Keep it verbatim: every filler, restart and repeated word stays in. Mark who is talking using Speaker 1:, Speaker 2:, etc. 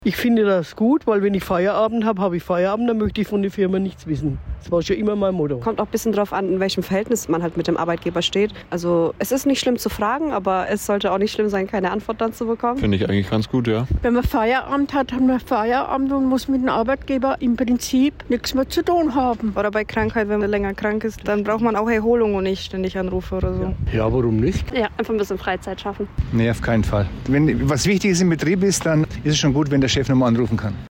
Speaker 1: Ich finde das gut, weil wenn ich Feierabend habe, habe ich Feierabend, dann möchte ich von der Firma nichts wissen. Das war schon immer mein Motto.
Speaker 2: Kommt auch ein bisschen drauf an, in welchem Verhältnis man halt mit dem Arbeitgeber steht. Also es ist nicht schlimm zu fragen, aber es sollte auch nicht schlimm sein, keine Antwort dann zu bekommen.
Speaker 3: Finde ich eigentlich ganz gut, ja.
Speaker 4: Wenn man Feierabend hat, hat man Feierabend und muss mit dem Arbeitgeber im Prinzip nichts mehr zu tun haben.
Speaker 2: Oder bei Krankheit, wenn man länger krank ist, dann braucht man auch Erholung und nicht ständig Anrufe oder so.
Speaker 1: Ja, warum nicht?
Speaker 2: Ja, einfach ein bisschen Freizeit schaffen.
Speaker 5: Nee, auf keinen Fall. Wenn was Wichtiges im Betrieb ist, dann ist es schon gut, wenn der Chef nochmal anrufen kann.